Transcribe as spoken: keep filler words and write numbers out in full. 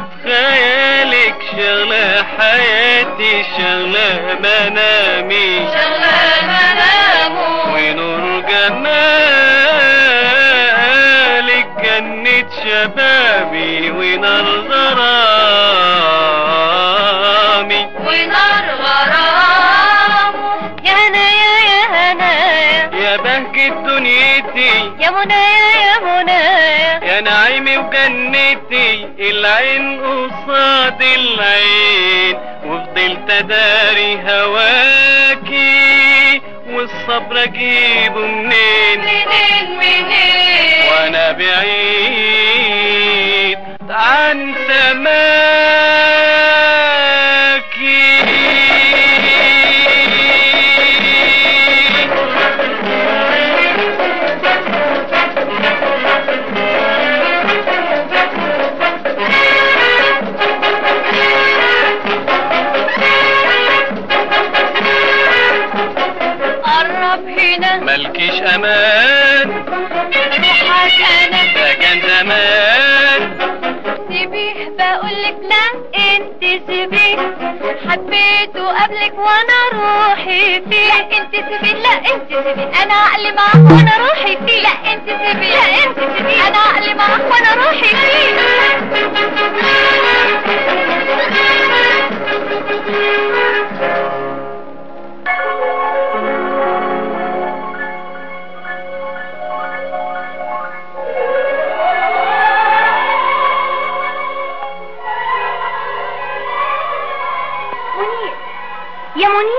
خيالك شغلة حياتي، شغلة منامي، شغلة منامه، ونور جمالك جنة شبابي، ونار غرامي، ونار غرامه. يا هنايا يا هنايا يا بهجة دنيتي، يا منايا يا منايا، يا نعيمي وجنتي، العين قصاد العين، وفضلت اداري هواكي، والصبر اجيبه منين منين منين وانا بعيد عن سماكي. قرب هنا ملكيش امان، روحك انا ده كان زمان. سيبيه بقولك لا انت سيبيه، حبيته قبلك وانا روحي فيه. لا انت سيبيه، لا انت سيبيه، انا عقلي معاك وانا روحي فيه. لا انت سيبيه، لا انت سيبيه، انا عقلي معاك وانا روحي فيه. يا منير